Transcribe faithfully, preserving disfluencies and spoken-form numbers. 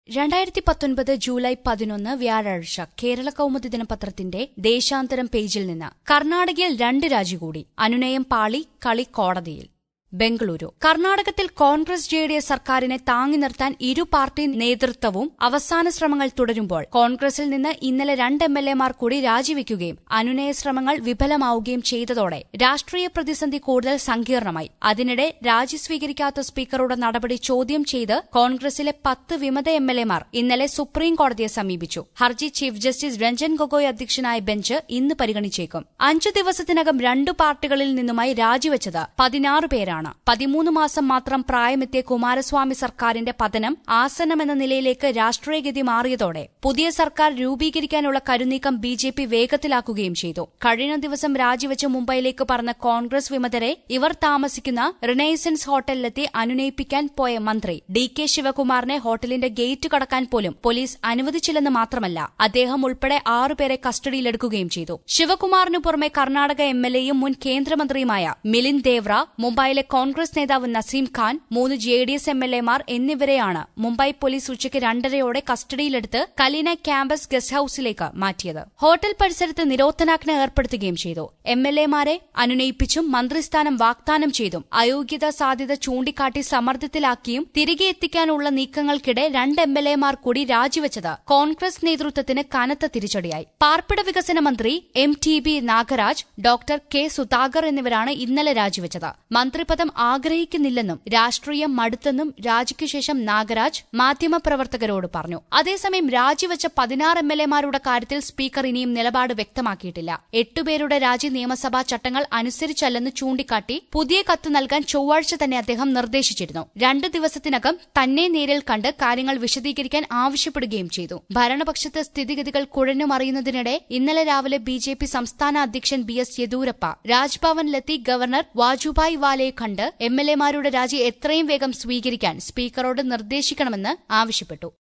രണ്ടായിരത്തി പത്തൊൻപത് ജൂലൈ പതിനൊന്ന് വ്യാഴാഴ്ച കേരള കൗമുദി ദിനപത്രത്തിന്റെ ദേശാന്തരം പേജിൽ നിന്ന് കർണാടകയിൽ രണ്ട് രാജി കൂടി അനുനയം പാളി കളി കോടതിയിൽ. ബംഗളൂരു കർണാടകത്തിൽ കോൺഗ്രസ് ജെ ഡി എസ് സർക്കാരിനെ താങ്ങി നിർത്താൻ ഇരു പാർട്ടി നേതൃത്വവും അവസാന ശ്രമങ്ങൾ തുടരുമ്പോൾ കോൺഗ്രസിൽ നിന്ന് ഇന്നലെ രണ്ട് എം എൽ എമാർ കൂടി രാജിവെക്കുകയും അനുനയ ശ്രമങ്ങൾ വിഫലമാവുകയും ചെയ്തതോടെ രാഷ്ട്രീയ പ്രതിസന്ധി കൂടുതൽ സങ്കീർണമായി. അതിനിടെ രാജി സ്വീകരിക്കാത്ത സ്പീക്കറുടെ നടപടി ചോദ്യം ചെയ്ത് കോൺഗ്രസിലെ പത്ത് വിമത എം എൽ എമാർ ഇന്നലെ സുപ്രീം കോടതിയെ സമീപിച്ചു. ഹർജി ചീഫ് ജസ്റ്റിസ് രഞ്ജൻ ഗൊഗോയ് അധ്യക്ഷനായ ബെഞ്ച് ഇന്ന് പരിഗണിച്ചേക്കും. അഞ്ചു ദിവസത്തിനകം രണ്ടു പാർട്ടികളിൽ നിന്നുമായി രാജിവെച്ചത് പതിനാറ് പേരാണ്. പതിമൂന്ന് മാസം മാത്രം പ്രായമെത്തിയ കുമാരസ്വാമി സർക്കാരിന്റെ പതനം ആസന്നമെന്ന നിലയിലേക്ക് രാഷ്ട്രീയഗതി മാറിയതോടെ പുതിയ സർക്കാർ രൂപീകരിക്കാനുള്ള കരുനീക്കം ബി ജെ പി വേഗത്തിലാക്കുകയും ചെയ്തു. കഴിഞ്ഞ ദിവസം രാജിവെച്ച് മുംബൈയിലേക്ക് പറന്ന കോൺഗ്രസ് വിമതരെ ഇവർ താമസിക്കുന്ന റിനൈസൻസ് ഹോട്ടലിലെത്തി അനുനയിപ്പിക്കാൻ പോയ മന്ത്രി ഡി കെ ശിവകുമാറിനെ ഹോട്ടലിന്റെ ഗേറ്റ് കടക്കാൻ പോലും പോലീസ് അനുവദിച്ചില്ലെന്ന് മാത്രമല്ല, അദ്ദേഹം ഉൾപ്പെടെ ആറുപേരെ കസ്റ്റഡിയിലെടുക്കുകയും ചെയ്തു. ശിവകുമാറിനു പുറമെ കർണാടക എം എൽ എയും മുൻ കേന്ദ്രമന്ത്രിയുമായ മിലിന്ദ് ദേവ്ര, മുംബൈയിലെ കോൺഗ്രസ് നേതാവ് നസീം ഖാൻ, മൂന്ന് J D S M L എമാർ എന്നിവരെയാണ് മുംബൈ പോലീസ് ഉച്ചയ്ക്ക് രണ്ടരയോടെ കസ്റ്റഡിയിലെടുത്ത് കലീന ക്യാമ്പസ് ഗസ്റ്റ് ഹൌസിലേക്ക് മാറ്റിയത്. ഹോട്ടൽ പരിസരത്ത് നിരോധനാജ്ഞ ഏർപ്പെടുത്തുകയും ചെയ്തു. എം എൽ എമാരെ അനുനയിപ്പിച്ചും മന്ത്രിസ്ഥാനം വാഗ്ദാനം ചെയ്തും അയോഗ്യതാ സാധ്യത ചൂണ്ടിക്കാട്ടി സമ്മർദ്ദത്തിലാക്കിയും തിരികെ എത്തിക്കാനുള്ള നീക്കങ്ങൾക്കിടെ രണ്ട് എം എൽ എമാർ കൂടി രാജിവെച്ചത് കോൺഗ്രസ് നേതൃത്വത്തിന് കനത്ത തിരിച്ചടിയായി. പാർപ്പിട വികസന മന്ത്രി M T B Nagaraj, doctor K Sudhakar എന്നിവരാണ് ഇന്നലെ രാജിവെച്ചത്. മന്ത്രിപദം ആഗ്രഹിക്കുന്നില്ലെന്നും രാഷ്ട്രീയം മടുത്തെന്നും രാജിക്കു ശേഷം നാഗരാജ് മാധ്യമപ്രവർത്തകരോട് പറഞ്ഞു. അതേസമയം രാജിവെച്ച പതിനാറ് എം എൽ എമാരുടെ കാര്യത്തിൽ സ്പീക്കർ ഇനിയും നിലപാട് വ്യക്തമാക്കിയിട്ടില്ല. എട്ടുപേരുടെ രാജി നിയമസഭാ ചട്ടങ്ങൾ അനുസരിച്ചല്ലെന്ന് ചൂണ്ടിക്കാട്ടി പുതിയ കത്ത് നൽകാൻ ചൊവ്വാഴ്ച തന്നെ അദ്ദേഹം നിർദ്ദേശിച്ചിരുന്നു. രണ്ടു ദിവസത്തിനകം തന്നെ നേരിൽ കണ്ട് കാര്യങ്ങൾ വിശദീകരിക്കാൻ ആവശ്യപ്പെടുകയും ചെയ്തു. ഭരണപക്ഷത്ത് സ്ഥിതിഗതികൾ കുഴഞ്ഞുമറിയുന്നതിനിടെ ഇന്നലെ രാവിലെ ബി ജെ പി സംസ്ഥാന അധ്യക്ഷൻ ബി എസ് യെദ്യൂരപ്പ രാജ്ഭവനിലെത്തി ഗവർണർ വാജുഭായ് വാലയെ കണ്ട് എം എൽ എമാരുടെ രാജി എത്രയും വേഗം സ്വീകരിക്കാൻ സ്പീക്കറോട് നിർദ്ദേശിക്കണമെന്ന് ആവശ്യപ്പെട്ടു.